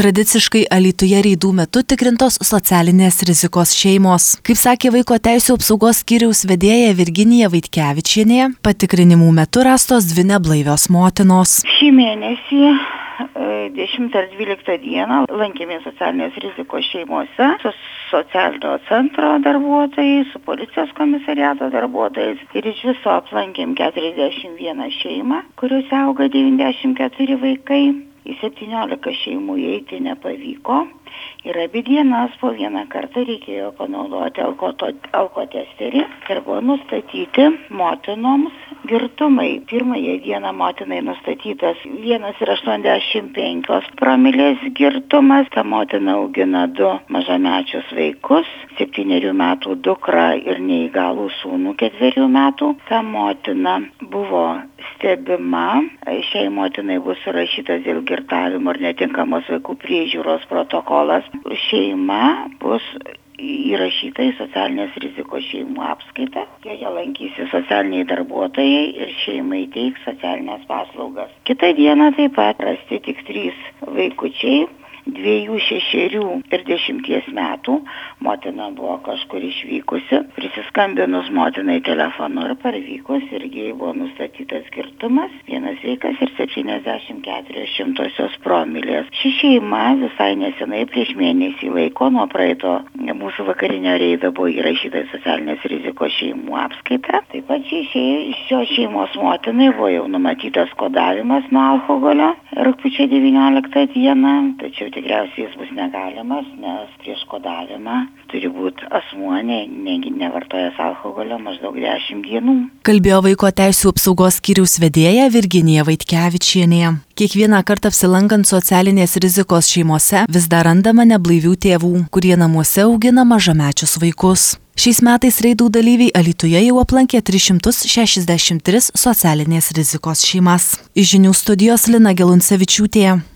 Tradiciškai Alytuje reidų metu tikrintos socialinės rizikos šeimos. Kaip sakė Vaiko teisių apsaugos skyriaus vedėja Virginija Vaitkevičienė, patikrinimų metu rastos 2 neblaivios motinos. Šį mėnesį 10 ir 12 dieną lankėmės socialinės rizikos šeimose su socialinio centro darbuotojais, su policijos komisariato darbuotojais ir iš viso aplankėm 41 šeimą, kuriuose auga 94 vaikai. Į 17 šeimų įeiti nepavyko ir abi dienas po vieną kartą reikėjo panaudoti alkotesterį ir buvo nustatyti motinoms girtumai. Pirmąją dieną motinai nustatytas 1,85 promilės girtumas. Ta motina augina 2 mažamečius vaikus, 7 metų dukrą ir neįgalų sūnų 4 metų. Ta motina buvo stebima. Šiai motinai bus surašytas dėl girtavimo ir netinkamos vaikų priežiūros protokolas. Šeima bus įrašyta į socialinės rizikos šeimų apskaitą. Joje lankysis socialiniai darbuotojai ir šeimai teiks socialinės paslaugas. Kitą dieną taip pat rasti tik 3 vaikučiai. 2, 6 ir 10 metų. Motina buvo kažkur išvykusi. Prisiskambinus motinai telefonu ir parvykus irgi buvo nustatytas girtumas. 1 sveikas ir 74 promilės. Ši šeima visai nesenai prieš mėnesį laiko nuo praeito mūsų vakarinio reido buvo įrašyta į socialinės rizikos šeimų apskaitą. Taip pat šios šeimos motinai buvo jau numatytas kodavimas nuo alkoholio rugpjūčio 19 dieną, tačiau tikriausiai jis bus negalimas, nes prieš kodavimą turi būti asmuo nevartojęs alkoholio maždaug 10 dienų. Kalbėjo Vaiko teisių apsaugos skyriaus vedėja Virginija Vaitkevičienė. Kiekvieną kartą apsilankant socialinės rizikos šeimose vis dar randama neblaivių tėvų, kurie namuose augina mažamečius vaikus. Šiais metais reidų dalyviai Alytuje jau aplankė 363 socialinės rizikos šeimas. Iš žinių studijos Lina Geluncevičiūtė.